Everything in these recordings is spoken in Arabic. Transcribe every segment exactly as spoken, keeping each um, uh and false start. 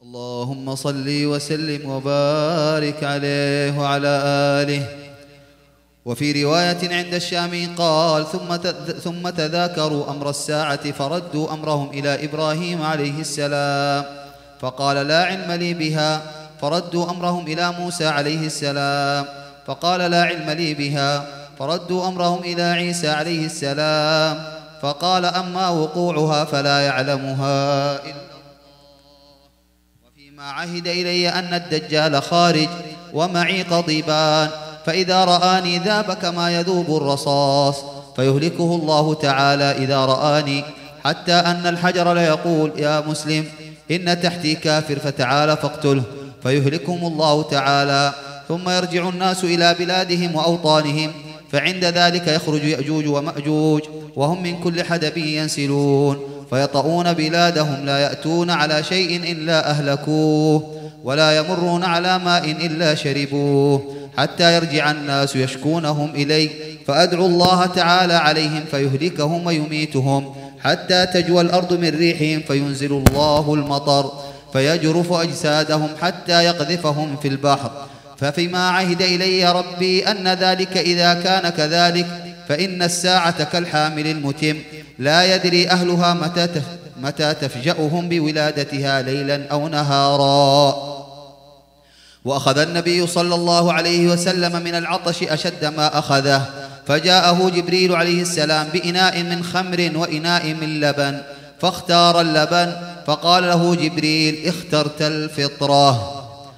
اللهم صل وسلم وبارك عليه وعلى آله. وفي رواية عند الشامي قال: ثم ثم تذاكروا أمر الساعة فردوا أمرهم إلى إبراهيم عليه السلام فقال: لا علم لي بها. فردوا أمرهم إلى موسى عليه السلام فقال: لا علم لي بها. فردوا أمرهم إلى عيسى عليه السلام فقال: أما وقوعها فلا يعلمها إلا الله. وفيما عهد إلي أن الدجال خارج ومعي قضيبان، فإذا رآني ذاب كما يذوب الرصاص، فيهلكه الله تعالى إذا رآني، حتى أن الحجر ليقول: يا مسلم إن تحتي كافر فتعال فاقتله، فيهلكهم الله تعالى. ثم يرجع الناس إلى بلادهم وأوطانهم، فعند ذلك يخرج يأجوج ومأجوج وهم من كل حدب ينسلون، فيطؤون بلادهم، لا يأتون على شيء إلا أهلكوه، ولا يمرون على ماء إلا شربوه، حتى يرجع الناس يشكونهم إلي، فأدعو الله تعالى عليهم فيهلكهم ويميتهم، حتى تجوى الأرض من ريحهم، فينزل الله المطر فيجرف أجسادهم حتى يقذفهم في البحر. ففيما عهد إلي ربي أن ذلك إذا كان كذلك فإن الساعة كالحامل المتم، لا يدري أهلها متى متى تفجأهم بولادتها ليلا أو نهارا. وأخذ النبي صلى الله عليه وسلم من العطش أشد ما أخذه، فجاءه جبريل عليه السلام بإناء من خمر وإناء من لبن، فاختار اللبن، فقال له جبريل: اخترت الفطرة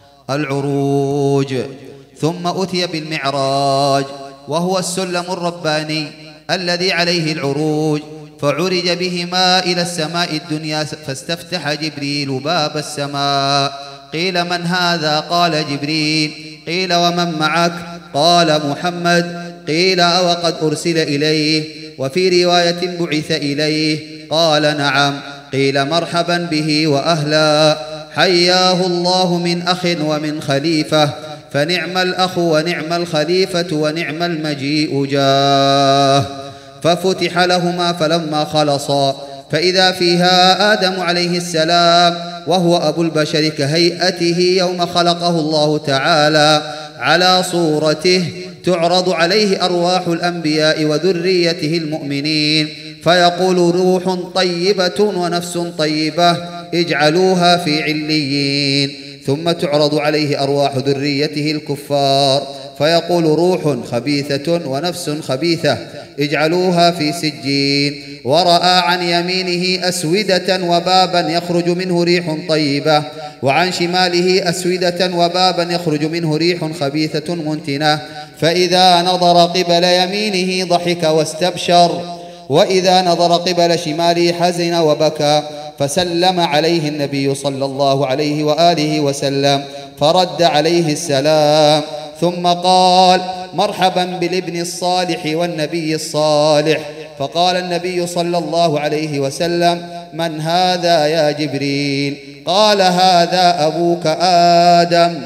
العروج. ثم أتي بالمعراج، وهو السلم الرباني الذي عليه العروج، فعرج بهما إلى السماء الدنيا، فاستفتح جبريل باب السماء. قيل: من هذا؟ قال: جبريل. قيل: ومن معك؟ قال: محمد. قيل: أوقد أرسل إليه؟ وفي رواية: بعث إليه؟ قال: نعم. قيل: مرحبا به وأهلا، حياه الله من أخ ومن خليفة، فنعم الأخ ونعم الخليفة ونعم المجيء جاه. ففتح لهما، فلما خلصا فإذا فيها آدم عليه السلام، وهو أبو البشر كهيئته يوم خلقه الله تعالى على صورته، تعرض عليه أرواح الأنبياء وذريته المؤمنين، فيقول: روح طيبة ونفس طيبة اجعلوها في عليين. ثم تعرض عليه أرواح ذريته الكفار، فيقول: روح خبيثة ونفس خبيثة اجعلوها في سجين. ورأى عن يمينه أسودة وبابا يخرج منه ريح طيبة، وعن شماله أسودة وبابا يخرج منه ريح خبيثة منتنة، فإذا نظر قبل يمينه ضحك واستبشر، وإذا نظر قبل شماله حزن وبكى. فسلم عليه النبي صلى الله عليه وآله وسلم، فرد عليه السلام، ثم قال: مرحبا بالابن الصالح والنبي الصالح. فقال النبي صلى الله عليه وسلم: من هذا يا جبريل؟ قال: هذا أبوك آدم،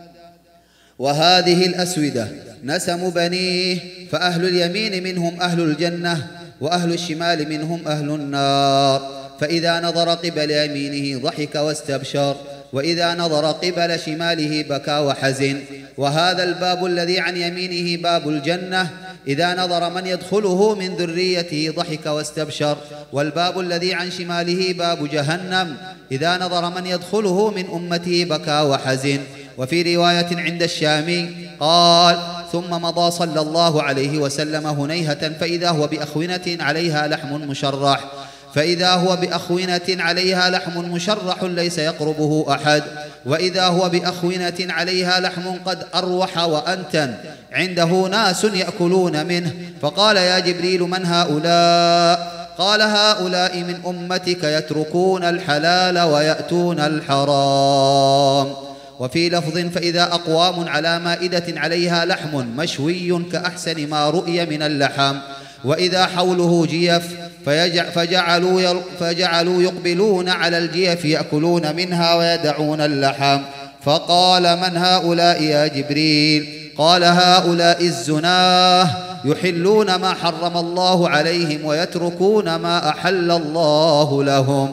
وهذه الأسودة نسم بنيه، فأهل اليمين منهم أهل الجنة، وأهل الشمال منهم أهل النار. فإذا نظر قبل يمينه ضحك واستبشر، وإذا نظر قبل شماله بكى وحزن. وهذا الباب الذي عن يمينه باب الجنة، إذا نظر من يدخله من ذريته ضحك واستبشر، والباب الذي عن شماله باب جهنم، إذا نظر من يدخله من أمته بكى وحزن. وفي رواية عند الشامي قال: ثم مضى صلى الله عليه وسلم هنيهة، فإذا هو بأخونة عليها لحم مشرح فإذا هو بأخونة عليها لحم مشرح ليس يقربه أحد، وإذا هو بأخونة عليها لحم قد أروح وأنتن، عنده ناس يأكلون منه. فقال: يا جبريل من هؤلاء؟ قال: هؤلاء من أمتك يتركون الحلال ويأتون الحرام. وفي لفظ: فإذا أقوام على مائدة عليها لحم مشوي كأحسن ما رؤي من اللحم، وإذا حوله جيف فجعلوا, فجعلوا يقبلون على الجيف يأكلون منها ويدعون اللحم. فقال: من هؤلاء يا جبريل؟ قال: هؤلاء الزناه يحلون ما حرم الله عليهم ويتركون ما أحل الله لهم.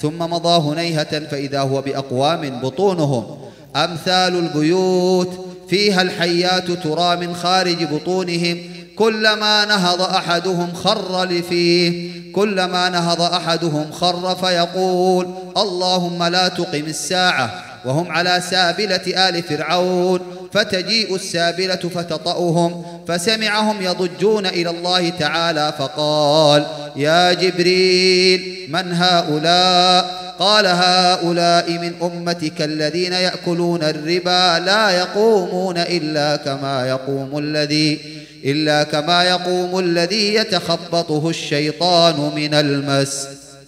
ثم مضى هنيهة فإذا هو بأقوام بطونهم أمثال البيوت فيها الحيات ترى من خارج بطونهم، كلما نهض أحدهم خر لفيه كلما نهض أحدهم خر فيقول اللهم لا تقم الساعة، وهم على سابلة آل فرعون، فتجيء السابلة فتطأهم، فسمعهم يضجون إلى الله تعالى فقال يا جبريل من هؤلاء؟ قال هؤلاء من أمتك الذين يأكلون الربا لا يقومون إلا كما يقوم الذي إلا كما يقوم الذي يتخبطه الشيطان من المس.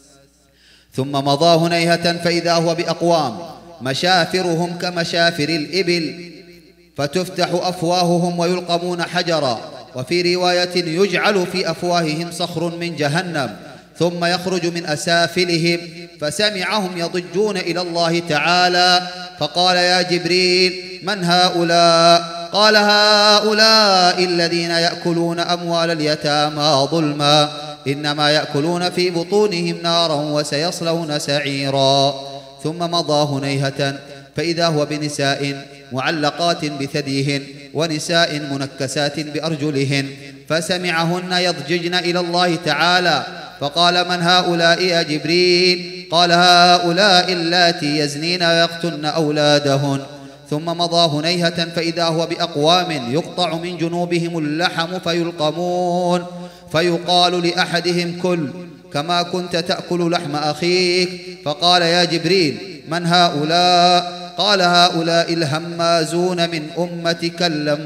ثم مضى هنيهة فإذا هو بأقوام مشافرهم كمشافر الإبل، فتفتح أفواههم ويلقمون حجرا، وفي رواية يجعل في أفواههم صخر من جهنم، ثم يخرج من أسافلهم، فسمعهم يضجون إلى الله تعالى فقال يا جبريل من هؤلاء؟ قال هؤلاء الذين يأكلون أموال اليتامى ظلما، إنما يأكلون في بطونهم نارا وسيصلون سعيرا. ثم مضى هنيهة فإذا هو بنساء معلقات بثديهن ونساء منكسات بأرجلهن، فسمعهن يضججن إلى الله تعالى فقال من هؤلاء يا جبريل؟ قال هؤلاء اللاتي يزنين ويقتلن أولادهن. ثم مضى هنيهة فإذا هو بأقوام يقطع من جنوبهم اللحم فيلقمون، فيقال لأحدهم كل كما كنت تأكل لحم أخيك، فقال يا جبريل من هؤلاء؟ قال هؤلاء الهمازون من أمتك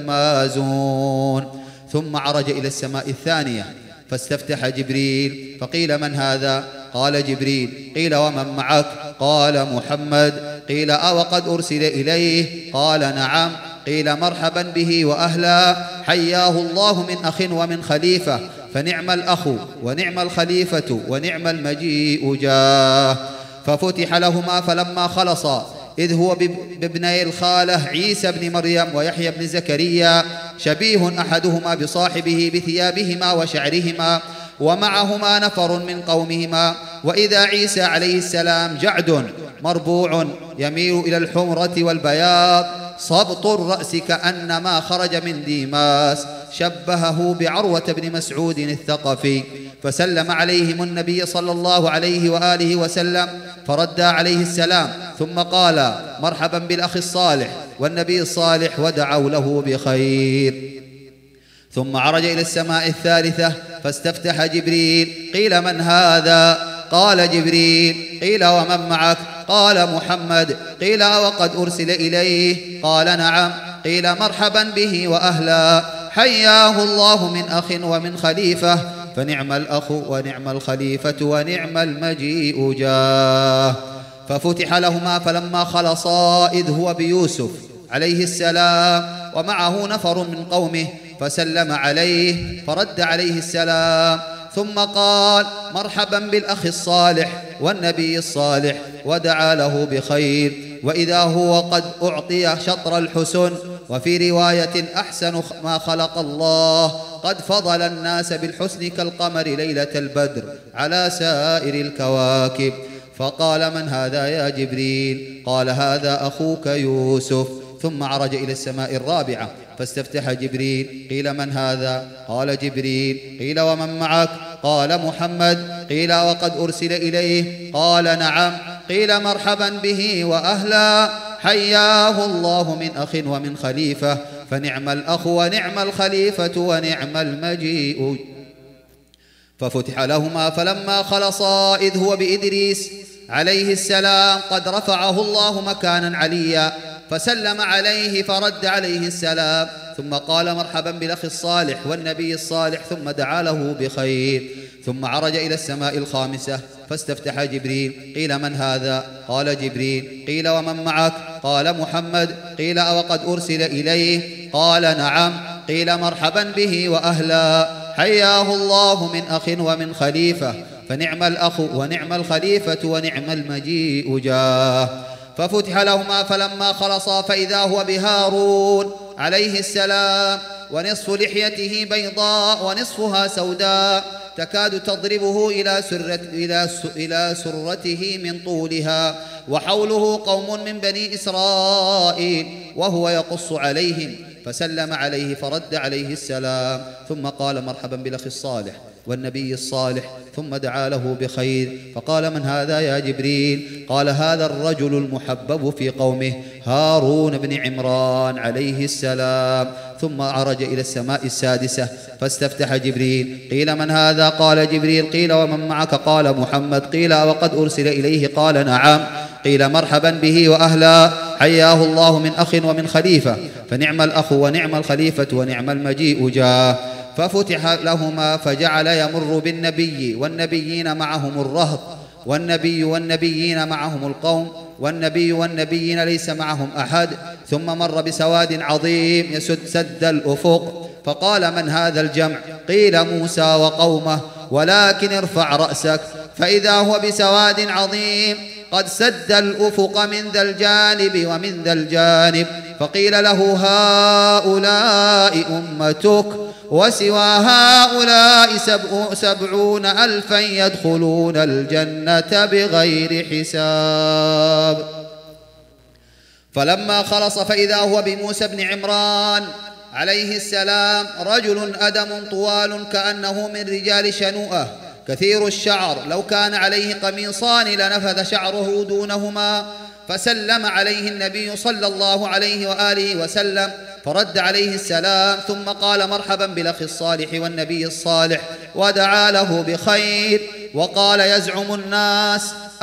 اللمازون. ثم عرج إلى السماء الثانية فاستفتح جبريل فقيل من هذا؟ قال جبريل. قيل ومن معك؟ قال محمد. قيل أوقد أرسل إليه؟ قال نعم. قيل مرحبا به وأهلا، حياه الله من أخ ومن خليفة، فنعم الأخ ونعم الخليفة ونعم المجيء جاه. ففتح لهما فلما خلصا إذ هو بابني الخالة عيسى بن مريم ويحيى بن زكريا، شبيه أحدهما بصاحبه بثيابهما وشعرهما، ومعهما نفر من قومهما، وإذا عيسى عليه السلام جعد مربوع يميل إلى الحمرة والبياض، صبط الرأس كأنما خرج من ديماس، شبهه بعروة بن مسعود الثقفي. فسلم عليهم النبي صلى الله عليه وآله وسلم فرد عليه السلام، ثم قال مرحبا بالأخ الصالح والنبي الصالح، ودعوا له بخير. ثم عرج إلى السماء الثالثة فاستفتح جبريل. قيل من هذا؟ قال جبريل. قيل ومن معك؟ قال محمد. قيل وقد أرسل إليه؟ قال نعم. قيل مرحبا به وأهلا، حياه الله من أخ ومن خليفة، فنعم الأخ ونعم الخليفة ونعم المجيء جاه. ففتح لهما فلما خلصا إذ هو بيوسف عليه السلام ومعه نفر من قومه، فسلم عليه فرد عليه السلام، ثم قال مرحبا بالأخ الصالح والنبي الصالح، ودعا له بخير. وإذا هو قد أعطي شطر الحسن، وفي رواية أحسن ما خلق الله، قد فضل الناس بالحسن كالقمر ليلة البدر على سائر الكواكب. فقال من هذا يا جبريل؟ قال هذا أخوك يوسف. ثم عرج إلى السماء الرابعة فاستفتح جبريل. قيل من هذا؟ قال جبريل. قيل ومن معك؟ قال محمد. قيل وقد أرسل إليه؟ قال نعم. قيل مرحبا به وأهلا، حياه الله من أخ ومن خليفة، فنعم الأخ ونعم الخليفة ونعم المجيء. ففتح لهما فلما خلصا إذ هو بإدريس عليه السلام قد رفعه الله مكانا عليا، فسلم عليه فرد عليه السلام، ثم قال مرحبا بالأخ الصالح والنبي الصالح، ثم دعا له بخير. ثم عرج إلى السماء الخامسة فاستفتح جبريل. قيل من هذا؟ قال جبريل. قيل ومن معك؟ قال محمد. قيل أوقد أرسل إليه؟ قال نعم. قيل مرحبا به وأهلا، حياه الله من أخ ومن خليفة، فنعم الأخ ونعم الخليفة ونعم المجيء جاه. ففتح لهما فلما خلصا فإذا هو بهارون عليه السلام ونصف لحيته بيضاء ونصفها سوداء تكاد تضربه إلى سرة إلى إلى سرته من طولها، وحوله قوم من بني إسرائيل وهو يقص عليهم، فسلم عليه فرد عليه السلام، ثم قال مرحبا بالأخ الصالح والنبي الصالح، ثم دعا له بخير، فقال من هذا يا جبريل؟ قال هذا الرجل المحبب في قومه هارون بن عمران عليه السلام. ثم عرج إلى السماء السادسة فاستفتح جبريل، قيل من هذا؟ قال جبريل. قيل ومن معك؟ قال محمد. قيل وقد أرسل إليه؟ قال نعم. قيل مرحبا به وأهلا، حياه الله من أخ ومن خليفة، فنعم الأخ ونعم الخليفة ونعم المجيء جاه. ففتح لهما فجعل يمر بالنبي والنبيين معهم الرهط، والنبي والنبيين معهم القوم، والنبي والنبيين ليس معهم أحد، ثم مر بسواد عظيم يسد سد الأفق، فقال من هذا الجمع؟ قيل موسى وقومه، ولكن ارفع رأسك فإذا هو بسواد عظيم قد سد الأفق من ذا الجانب ومن ذا الجانب، فقيل له هؤلاء أمتك وسوى هؤلاء سبعون ألفا يدخلون الجنة بغير حساب. فلما خلص فإذا هو بموسى بن عمران عليه السلام رجل أدم طوال كأنه من رجال شنوءة كثير الشعر، لو كان عليه قميصان لنفذ شعره دونهما، فسلم عليه النبي صلى الله عليه وآله وسلم فرد عليه السلام، ثم قال مرحبا بالأخ الصالح والنبي الصالح، ودعا له بخير، وقال يزعم الناس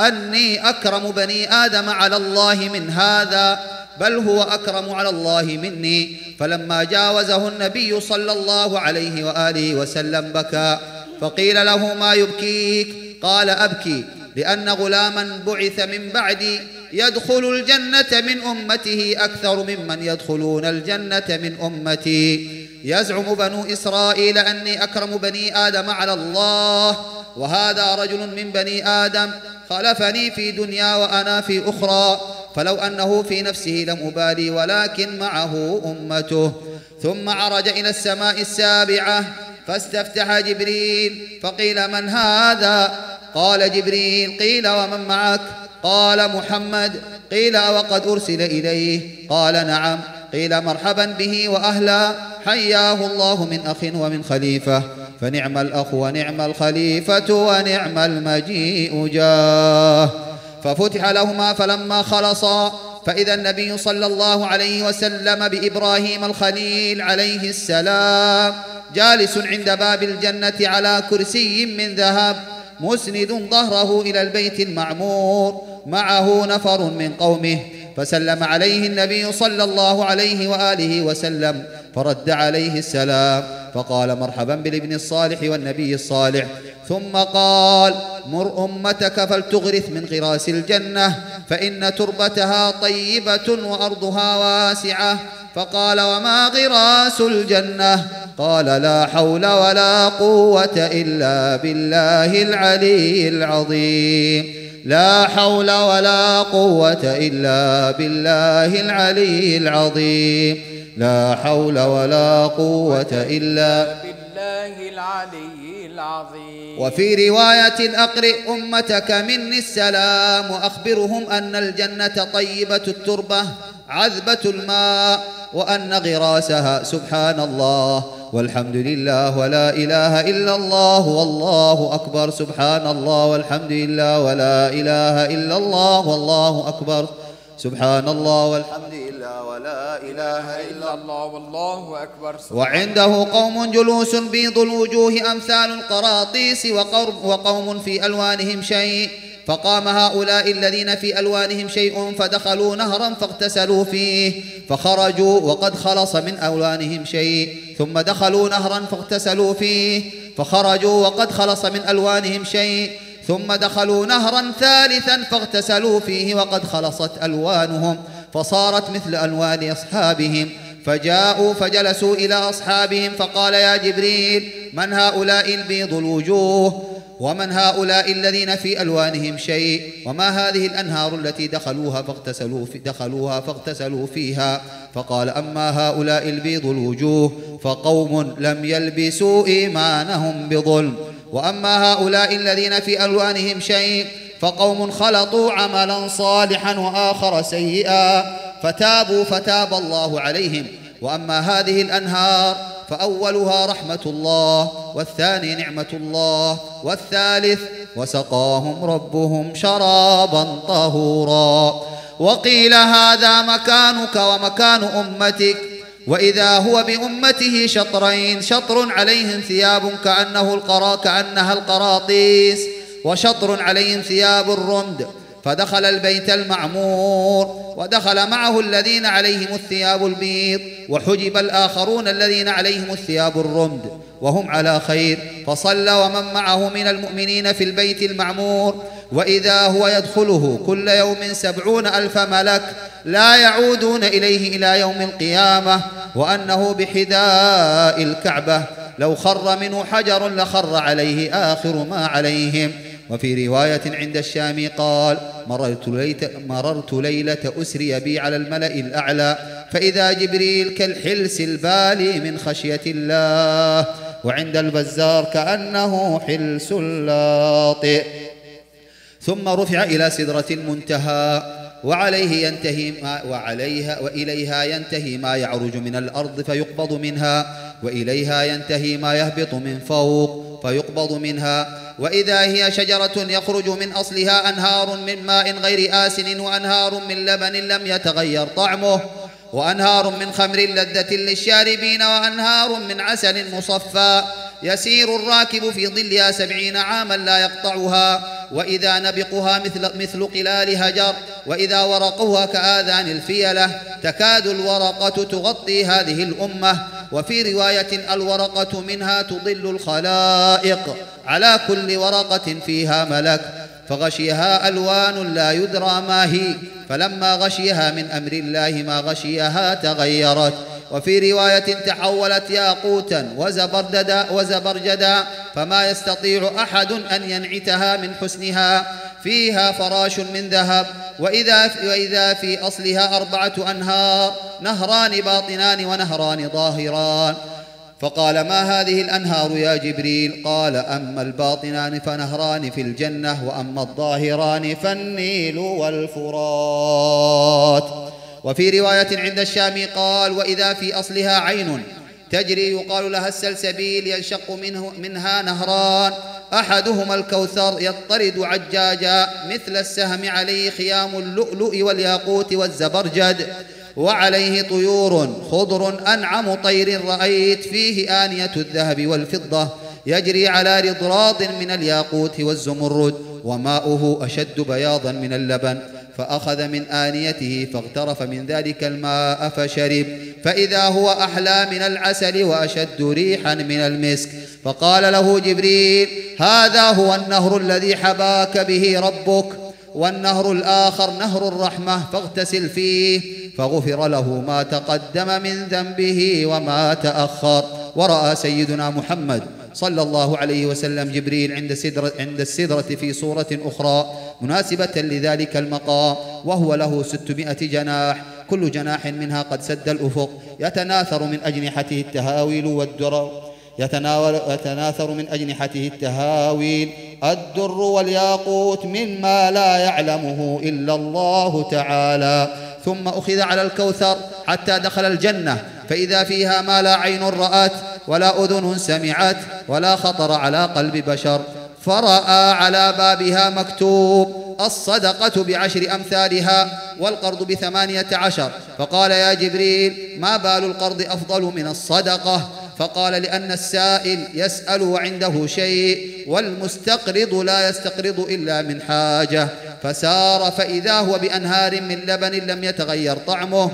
أني أكرم بني آدم على الله من هذا، بل هو أكرم على الله مني. فلما جاوزه النبي صلى الله عليه وآله وسلم بكى، فقيل له ما يبكيك؟ قال أبكي لأن غلاما بعث من بعدي يدخل الجنة من أمته أكثر ممن يدخلون الجنة من أمتي. يزعم بنو إسرائيل أني أكرم بني آدم على الله، وهذا رجل من بني آدم خلفني في دنيا وأنا في أخرى، فلو أنه في نفسه لم أبالي، ولكن معه أمته. ثم عرج إلى السماء السابعة فاستفتح جبريل، فقيل من هذا؟ قال جبريل. قيل ومن معك؟ قال محمد. قيل وقد أرسل إليه؟ قال نعم. قيل مرحبا به وأهلا، حياه الله من أخ ومن خليفة، فنعم الأخ ونعم الخليفة ونعم المجيء جاه. ففتح لهما فلما خلصا فإذا النبي صلى الله عليه وسلم بإبراهيم الخليل عليه السلام جالس عند باب الجنة على كرسي من ذهب مسند ظهره إلى البيت المعمور، معه نفر من قومه، فسلم عليه النبي صلى الله عليه وآله وسلم فرد عليه السلام، فقال مرحبا بالابن الصالح والنبي الصالح، ثم قال مر أمتك فلتغرث من غراس الجنة، فإن تربتها طيبة وأرضها واسعة. فقال وما غراس الجنة؟ قال لا حول ولا قوة إلا بالله العلي العظيم. لا حول ولا قوة إلا بالله العلي العظيم. لا حول ولا قوة إلا بالله العلي العظيم. وفي رواية أقرئ أمتك مني السلام وأخبرهم أن الجنة طيبة التربة عذبة الماء، وأن غراسها سبحان الله والحمد لله ولا إله إلا الله والله أكبر، سبحان الله والحمد لله ولا إله إلا الله والله أكبر، سبحان الله والحمد لله ولا إله إلا الله والله أكبر. وعنده قوم جلوس بيض الوجوه أمثال القراطيس، وقوم في ألوانهم شيء، فقام هؤلاء الذين في ألوانهم شيء فدخلوا نهرا فاغتسلوا فيه، فخرجوا وقد خلص من ألوانهم شيء، ثم دخلوا نهرا فاغتسلوا فيه، فخرجوا وقد خلص من ألوانهم شيء، ثم دخلوا نهرا ثالثا فاغتسلوا فيه وقد خلصت ألوانهم فصارت مثل ألوان أصحابهم، فجاءوا فجلسوا إلى أصحابهم، فقال يا جبريل من هؤلاء البيض الوجوه؟ ومن هؤلاء الذين في ألوانهم شيء وما هذه الأنهار التي دخلوها فاغتسلوا, في دخلوها فاغتسلوا فيها؟ فقال أما هؤلاء البيض الوجوه فقوم لم يلبسوا إيمانهم بظلم، وأما هؤلاء الذين في ألوانهم شيء فقوم خلطوا عملا صالحا وآخر سيئا فتابوا فتاب الله عليهم. وأما هذه الأنهار فأولها رحمة الله، والثاني نعمة الله، والثالث وسقاهم ربهم شرابا طهورا. وقيل هذا مكانك ومكان أمتك، وإذا هو بأمته شطرين، شطر عليهم ثياب كأنه القرا كأنها القراطيس، وشطر عليهم ثياب الرمد. فدخل البيت المعمور ودخل معه الذين عليهم الثياب البيض، وحجب الآخرون الذين عليهم الثياب الرمد وهم على خير، فصلى ومن معه من المؤمنين في البيت المعمور، وإذا هو يدخله كل يوم سبعون ألف ملك لا يعودون إليه إلى يوم القيامة، وأنه بحذاء الكعبة لو خر منه حجر لخر عليه آخر ما عليهم. وفي رواية عند الشامي قال: مررت ليلة, مررت ليلة أسري بي على الملأ الأعلى فإذا جبريل كالحلس البالي من خشية الله، وعند البزار كأنه حلس لاطئ. ثم رفع إلى سدرة المنتهى وعليه ينتهي ما وعليها وإليها ينتهي ما يعرج من الأرض فيقبض منها، وإليها ينتهي ما يهبط من فوق فيقبض منها. وإذا هي شجرة يخرج من أصلها أنهار من ماء غير آسن، وأنهار من لبن لم يتغير طعمه، وأنهار من خمر لذة للشاربين، وأنهار من عسل مصفى يسير الراكب في ظلها سبعين عاما لا يقطعها، وإذا نبقها مثل, مثل قلال هجر، وإذا ورقها كآذان الفيلة تكاد الورقة تغطي هذه الأمة. وفي رواية: الورقة منها تضل الخلائق، على كل ورقة فيها ملك، فغشيها ألوان لا يدرى ما هي، فلما غشيها من أمر الله ما غشيها تغيرت. وفي رواية: تحولت ياقوتا وزبرجدا, وزبرجدا فما يستطيع أحد أن ينعتها من حسنها، فيها فراش من ذهب. وإذا, وإذا في أصلها أربعة أنهار، نهران باطنان ونهران ظاهران. فقال: ما هذه الأنهار يا جبريل؟ قال: أما الباطنان فنهران في الجنة، وأما الظاهران فالنيل والفرات. وفي رواية عند الشامي قال: وإذا في أصلها عين تجري يقال لها السلسبيل، ينشق منه منها نهران، أحدهما الكوثر يضطرد عجاجا مثل السهم، عليه خيام اللؤلؤ والياقوت والزبرجد، وعليه طيور خضر أنعم طير رأيت، فيه آنية الذهب والفضة يجري على رضراض من الياقوت والزمرد، وماؤه أشد بياضا من اللبن. فأخذ من آنيته فاغترف من ذلك الماء فشرب، فإذا هو أحلى من العسل وأشد ريحا من المسك. فقال له جبريل: هذا هو النهر الذي حباك به ربك، والنهر الآخر نهر الرحمة، فاغتسل فيه. فغفر له ما تقدم من ذنبه وما تأخر. ورأى سيدنا محمد صلى الله عليه وسلم جبريل عند السدرة, عند السدرة في صورة أخرى مناسبة لذلك المقام، وهو له ستمائة جناح، كل جناح منها قد سد الأفق، يتناثر من أجنحته التهاويل والدر يتناول يتناثر من أجنحته التهاويل الدر والياقوت مما لا يعلمه إلا الله تعالى. ثم أخذ على الكوثر حتى دخل الجنة، فإذا فيها ما لا عين رأت ولا أذن سمعت ولا خطر على قلب بشر. فرأى على بابها مكتوب: الصدقة بعشر أمثالها والقرض بثمانية عشر. فقال: يا جبريل، ما بال القرض أفضل من الصدقة؟ فقال: لأن السائل يسأل وعنده شيء، والمستقرض لا يستقرض إلا من حاجة. فسار فإذا هو بأنهار من لبن لم يتغير طعمه،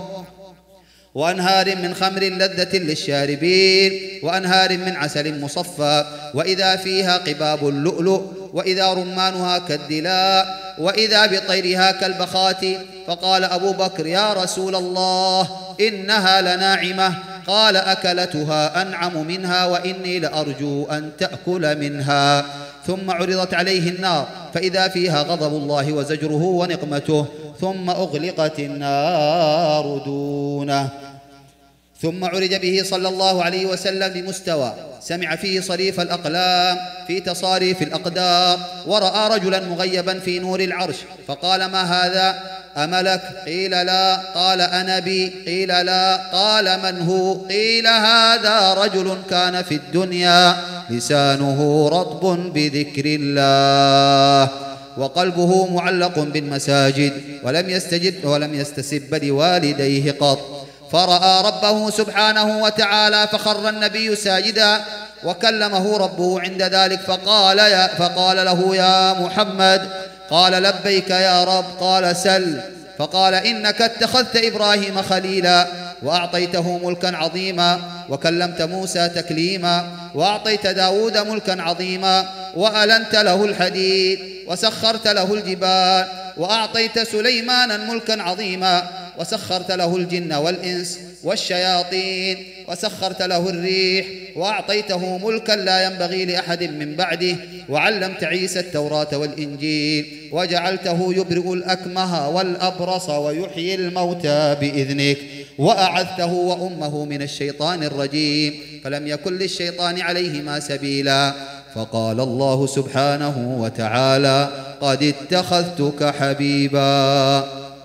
وأنهار من خمر لذة للشاربين، وأنهار من عسل مصفى، وإذا فيها قباب اللؤلؤ، وإذا رمانها كالدلاء، وإذا بطيرها كالبخات. فقال أبو بكر: يا رسول الله، إنها لناعمة. قال: أكلتها أنعم منها، وإني لأرجو أن تأكل منها. ثم عرضت عليه النار فإذا فيها غضب الله وزجره ونقمته، ثم أغلقت النار دونه. ثم عرج به صلى الله عليه وسلم لمستوى سمع فيه صريف الأقلام في تصاريف الأقدار، ورأى رجلا مغيبا في نور العرش، فقال: ما هذا؟ أملك؟ قيل لا. قال: أنبي؟ قيل لا. قال: من هو؟ قيل: هذا رجل كان في الدنيا لسانه رطب بذكر الله وقلبه معلق بالمساجد، ولم يستجب ولم يستسب لوالديه قط، فرأى ربه سبحانه وتعالى، فخر النبي ساجدا، وكلمه ربه عند ذلك فقال, يا فقال له: يا محمد. قال: لبيك يا رب. قال: سل. فقال: إنك اتخذت إبراهيم خليلا، وأعطيته ملكا عظيما، وكلمت موسى تكليما، وأعطيت داود ملكا عظيما، وألنت له الحديد، وسخرت له الجبال، وأعطيت سليمانا ملكا عظيما، وسخرت له الجن والإنس والشياطين، وسخرت له الريح، وأعطيته ملكا لا ينبغي لأحد من بعده، وعلمت عيسى التوراة والإنجيل، وجعلته يبرئ الأكمه والأبرص ويحيي الموتى بإذنك، وأعذته وأمه من الشيطان الرجيم، فلم يكن للشيطان عليهما سبيلا. فقال الله سبحانه وتعالى: قد اتخذتك حبيبا.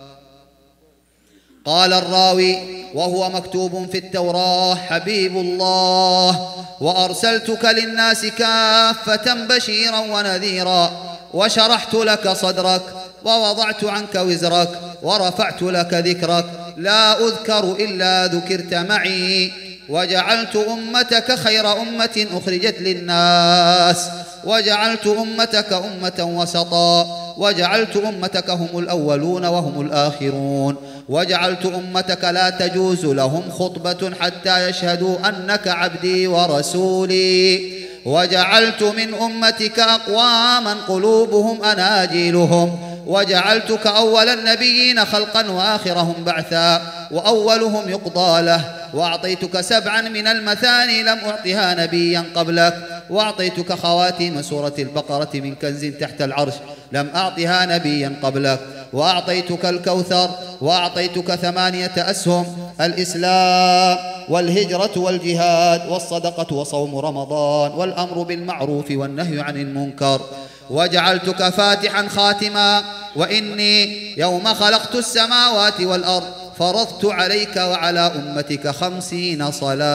قال الراوي: وهو مكتوب في التوراة: حبيب الله، وأرسلتك للناس كافة بشيرا ونذيرا، وشرحت لك صدرك، ووضعت عنك وزرك، ورفعت لك ذكرك، لا أذكر إلا ذكرت معي، وجعلت أمتك خير أمة أخرجت للناس، وجعلت أمتك أمة وسطا، وجعلت أمتك هم الأولون وهم الآخرون، وجعلت أمتك لا تجوز لهم خطبة حتى يشهدوا أنك عبدي ورسولي، وجعلت من أمتك أقواما قلوبهم أناجيلهم، وجعلتك أول النبيين خلقا وآخرهم بعثا، وأولهم يقضى له، وأعطيتك سبعا من المثاني لم أعطها نبيا قبلك، وأعطيتك خواتيم سورة البقرة من كنز تحت العرش لم أعطها نبيا قبلك، وأعطيتك الكوثر، وأعطيتك ثمانية أسهم: الإسلام والهجرة والجهاد والصدقة وصوم رمضان والأمر بالمعروف والنهي عن المنكر، وجعلتك فاتحا خاتما، وإني يوم خلقت السماوات والأرض فرضت عليك وعلى أمتك خمسين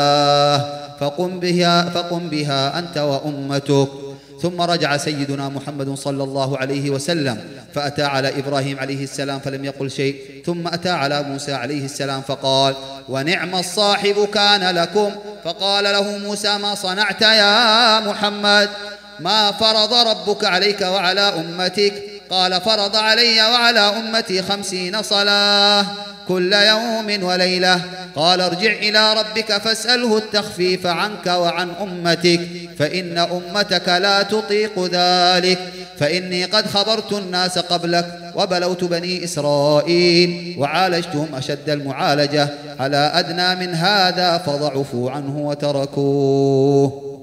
صلاة فقم بها, فقم بها أنت وأمتك. ثم رجع سيدنا محمد صلى الله عليه وسلم فأتى على إبراهيم عليه السلام فلم يقل شيء، ثم أتى على موسى عليه السلام فقال: ونعم الصاحب كان لكم. فقال له موسى: ما صنعت يا محمد؟ ما فرض ربك عليك وعلى أمتك؟ قال: فرض علي وعلى أمتي خمسين صلاة كل يوم وليلة. قال: ارجع إلى ربك فاسأله التخفيف عنك وعن أمتك، فإن أمتك لا تطيق ذلك، فإني قد خبرت الناس قبلك وبلوت بني إسرائيل وعالجتهم أشد المعالجة على أدنى من هذا فضعفوا عنه وتركوه،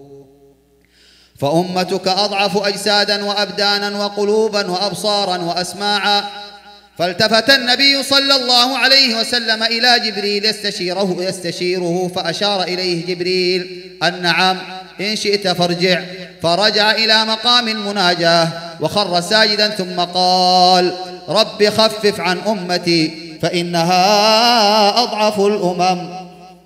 فأمتك أضعف أجسادا وأبدانا وقلوبا وأبصارا وأسماعا. فالتفت النبي صلى الله عليه وسلم إلى جبريل يستشيره, يستشيره فأشار إليه جبريل: النعم، إن شئت فارجع. فرجع إلى مقام المناجاة وخر ساجدا، ثم قال: رب خفف عن أمتي فإنها أضعف الأمم.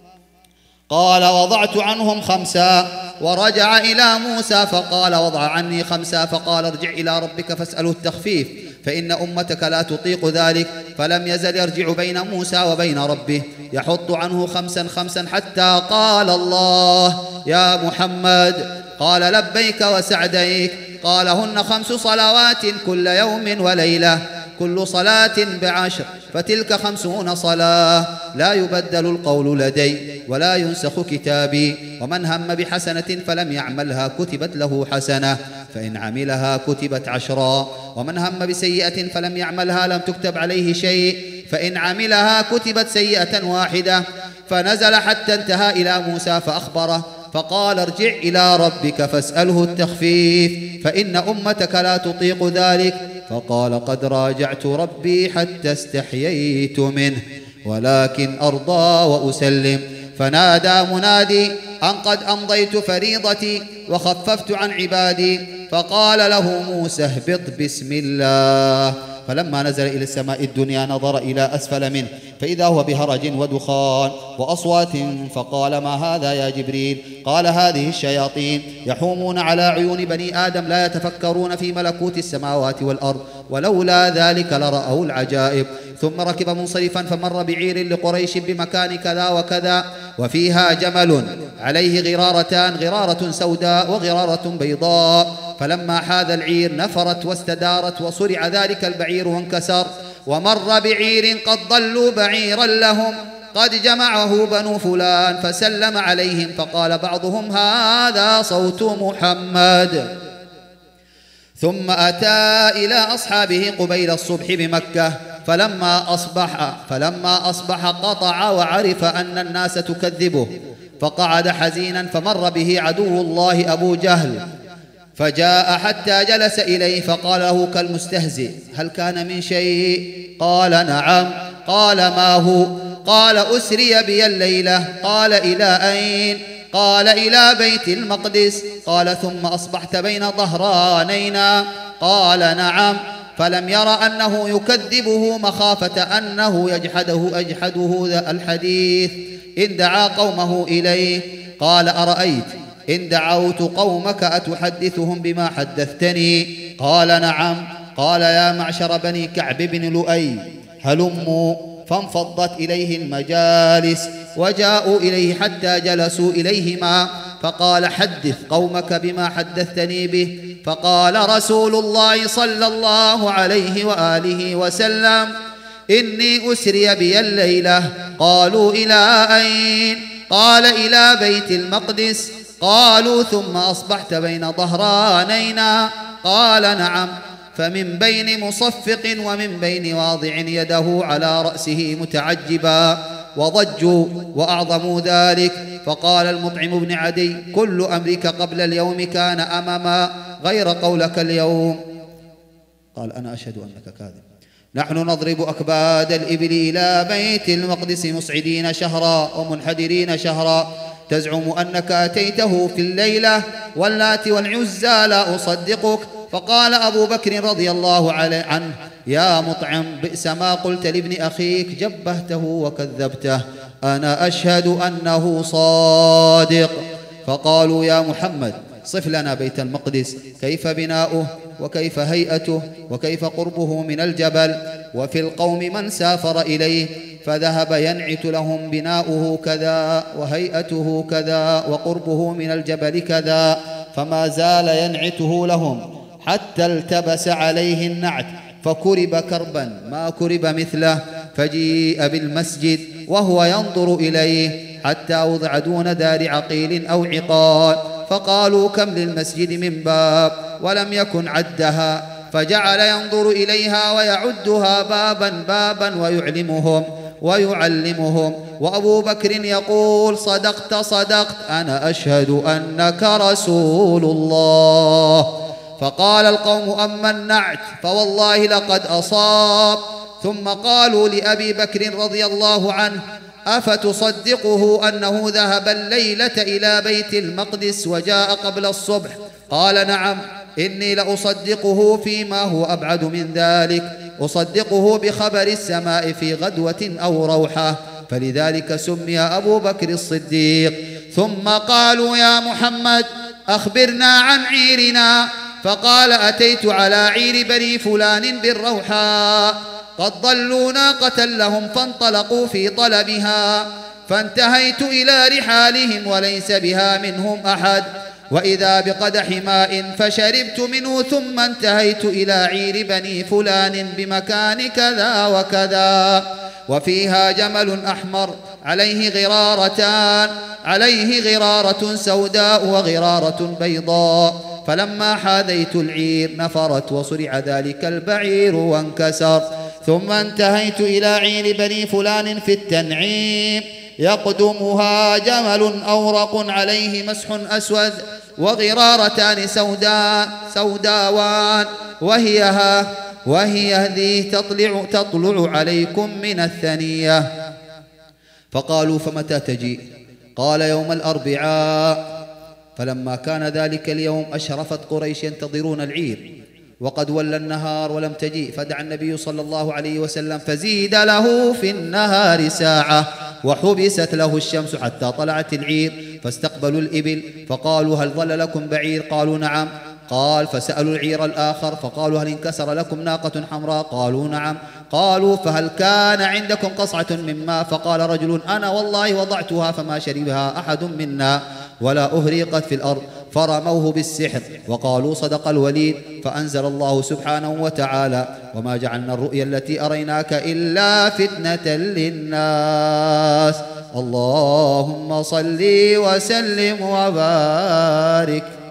قال: وضعت عنهم خمسا. ورجع إلى موسى فقال: وضع عني خمسا. فقال: ارجع إلى ربك فاسأله التخفيف، فإن أمتك لا تطيق ذلك. فلم يزل يرجع بين موسى وبين ربه يحط عنه خمسا خمسا حتى قال الله: يا محمد. قال: لبيك وسعديك. قال: هن خمس صلوات كل يوم وليلة، كل صلاة بعشر، فتلك خمسون صلاة، لا يبدل القول لدي ولا ينسخ كتابي. ومن هم بحسنة فلم يعملها كتبت له حسنة، فإن عملها كتبت عشرا. ومن هم بسيئة فلم يعملها لم تكتب عليه شيء، فإن عملها كتبت سيئة واحدة. فنزل حتى انتهى إلى موسى فأخبره فقال ارجع إلى ربك فاسأله التخفيف فإن أمتك لا تطيق ذلك. فقال قد راجعت ربي حتى استحييت منه ولكن أرضى وأسلم. فنادى منادي أن قد أمضيت فريضتي وخففت عن عبادي. فقال له موسى اهبط بسم الله. فلما نزل إلى السماء الدنيا نظر إلى أسفل منه فإذا هو بهرج ودخان وأصوات. فقال ما هذا يا جبريل؟ قال هذه الشياطين يحومون على عيون بني آدم لا يتفكرون في ملكوت السماوات والأرض ولولا ذلك لرأوا العجائب. ثم ركب منصرفا فمر بعير لقريش بمكان كذا وكذا وفيها جمل عليه غرارتان، غرارة سوداء وغرارة بيضاء. فلما حاذ العير نفرت واستدارت وصرع ذلك البعير وانكسر. ومر بعير قد ضلوا بعيرا لهم قد جمعه بنو فلان فسلم عليهم فقال بعضهم هذا صوت محمد. ثم أتى إلى أصحابه قبيل الصبح بمكة فلما أصبح فلما أصبح قطع وعرف أن الناس تكذبه فقعد حزينا. فمر به عدو الله أبو جهل فجاء حتى جلس إليه فقال له كالمستهزئ هل كان من شيء؟ قال نعم. قال ما هو؟ قال أسري بي الليلة. قال إلى أين؟ قال إلى بيت المقدس. قال ثم أصبحت بين ظهرانينا؟ قال نعم. فلم ير أنه يكذبه مخافة أنه يجحده أجحده ذا الحديث إن دعا قومه إليه. قال أرأيت إن دعوت قومك أتحدثهم بما حدثتني؟ قال نعم. قال يا معشر بني كعب بن لؤي هلموا. فانفضت إليه المجالس وجاءوا إليه حتى جلسوا إليهما فقال حدث قومك بما حدثتني به. فقال رسول الله صلى الله عليه وآله وسلم إني أسري بي الليلة. قالوا إلى أين؟ قال إلى بيت المقدس. قالوا ثم أصبحت بين ظهرانينا؟ قال نعم. فمن بين مصفق ومن بين واضع يده على رأسه متعجبا وضجوا وأعظموا ذلك. فقال المطعم بن عدي كل أمرك قبل اليوم كان أماما غير قولك اليوم. قال أنا أشهد أنك كاذب. نحن نضرب أكباد الإبل إلى بيت المقدس مصعدين شهرا ومنحدرين شهرا. تزعم أنك أتيته في الليلة واللات والعزى لا أصدقك. فقال أبو بكر رضي الله عنه يا مطعم بئس ما قلت لابن أخيك جبهته وكذبته أنا أشهد أنه صادق. فقالوا يا محمد صف لنا بيت المقدس كيف بناؤه وكيف هيئته وكيف قربه من الجبل. وفي القوم من سافر إليه فذهب ينعت لهم بناؤه كذا وهيئته كذا وقربه من الجبل كذا فما زال ينعته لهم حتى التبس عليه النعت فكرب كربا ما كرب مثله. فجيء بالمسجد وهو ينظر إليه حتى وضع دون دار عقيل أو عقال. فقالوا كم للمسجد من باب ولم يكن عدها. فجعل ينظر إليها ويعدها بابا بابا ويعلمهم ويعلمهم. وأبو بكر يقول صدقت صدقت أنا أشهد أنك رسول الله. فقال القوم أما النعت فوالله لقد أصاب. ثم قالوا لأبي بكر رضي الله عنه أفتصدقه أنه ذهب الليلة إلى بيت المقدس وجاء قبل الصبح؟ قال نعم إني لأصدقه فيما هو أبعد من ذلك. أصدقه بخبر السماء في غدوة أو روحة فلذلك سمي أبو بكر الصديق. ثم قالوا يا محمد أخبرنا عن عيرنا. فقال أتيت على عير بني فلان بالروحاء قد ضلوا ناقة لهم فانطلقوا في طلبها فانتهيت إلى رحالهم وليس بها منهم أحد وإذا بقدح ماء فشربت منه ثم انتهيت إلى عير بني فلان بمكان كذا وكذا وفيها جمل أحمر عليه غرارتان عليه غرارة سوداء وغرارة بيضاء. فلما حاذيت العير نفرت وصرع ذلك البعير وانكسر. ثم انتهيت إلى عير بني فلان في التنعيم يقدمها جمل أورق عليه مسح أسود وغرارتان سوداء سوداوان وهي ها وهي ذي تطلع, تطلع عليكم من الثنية. فقالوا فمتى تجيء؟ قال يوم الأربعاء. فلما كان ذلك اليوم أشرفت قريش ينتظرون العير وقد ولى النهار ولم تجيء، فدعا النبي صلى الله عليه وسلم فزيد له في النهار ساعة وحبست له الشمس حتى طلعت العير، فاستقبلوا الإبل فقالوا هل ظل لكم بعير؟ قالوا نعم. قال فسألوا العير الآخر فقالوا هل انكسر لكم ناقة حمراء؟ قالوا نعم. قالوا فهل كان عندكم قصعة من ماء؟ فقال رجل أنا والله وضعتها فما شربها أحد منا ولا أهريقت في الأرض، فرموه بالسحر وقالوا صدق الوليد. فأنزل الله سبحانه وتعالى وما جعلنا الرؤيا التي أريناك إلا فتنة للناس. اللهم صل وسلم وبارك